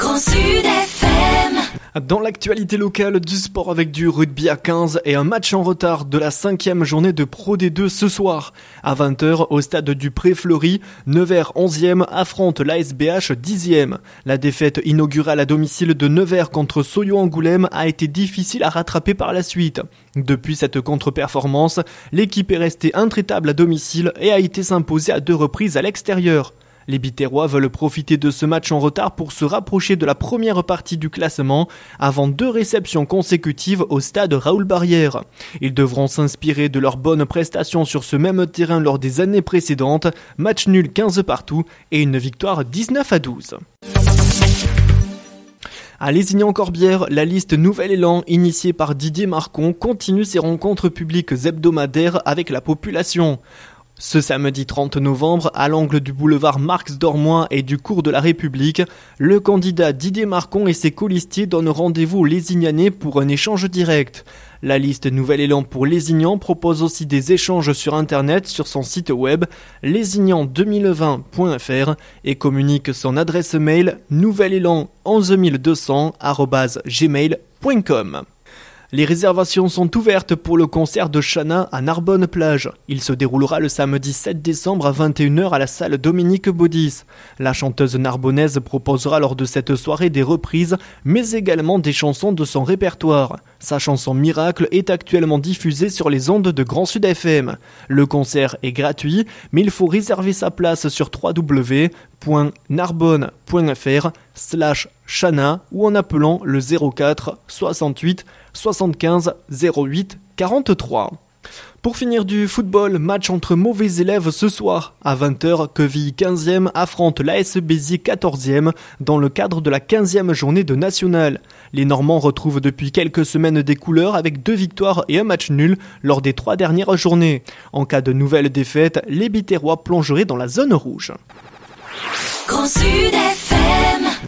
Grand Sud FM. Dans l'actualité locale du sport avec du rugby à 15 et un match en retard de la 5e journée de Pro D2 ce soir. À 20h au stade du Pré-Fleury, Nevers 11e affronte l'ASBH 10e. La défaite inaugurale à domicile de Nevers contre Soyo-Angoulême a été difficile à rattraper par la suite. Depuis cette contre-performance, l'équipe est restée intraitable à domicile et a été s'imposer à 2 reprises à l'extérieur. Les Biterrois veulent profiter de ce match en retard pour se rapprocher de la première partie du classement avant 2 réceptions consécutives au stade Raoul-Barrière. Ils devront s'inspirer de leurs bonnes prestations sur ce même terrain lors des années précédentes, match nul 15 partout et une victoire 19-12. À Lézignan-Corbière, la liste Nouvel Élan, initiée par Didier Marcon, continue ses rencontres publiques hebdomadaires avec la population. Ce samedi 30 novembre, à l'angle du boulevard Marx-Dormois et du cours de la République, le candidat Didier Marcon et ses colistiers donnent rendez-vous aux Lézignanais pour un échange direct. La liste Nouvel Élan pour Lézignan propose aussi des échanges sur internet sur son site web lézignan2020.fr et communique son adresse mail nouvelélan11200@gmail.com. Les réservations sont ouvertes pour le concert de Chana à Narbonne-Plage. Il se déroulera le samedi 7 décembre à 21h à la salle Dominique Baudis. La chanteuse narbonnaise proposera lors de cette soirée des reprises, mais également des chansons de son répertoire. Sa chanson Miracle est actuellement diffusée sur les ondes de Grand Sud FM. Le concert est gratuit, mais il faut réserver sa place sur www.narbonne.fr/Chana ou en appelant le 04 68 75 08 43. Pour finir du football, match entre mauvais élèves ce soir. À 20h, Quevilly 15e affronte l'AS Béziers 14e dans le cadre de la 15e journée de nationale. Les Normands retrouvent depuis quelques semaines des couleurs avec 2 victoires et un match nul lors des 3 dernières journées. En cas de nouvelle défaite, les Biterrois plongeraient dans la zone rouge. Grand Sud FM.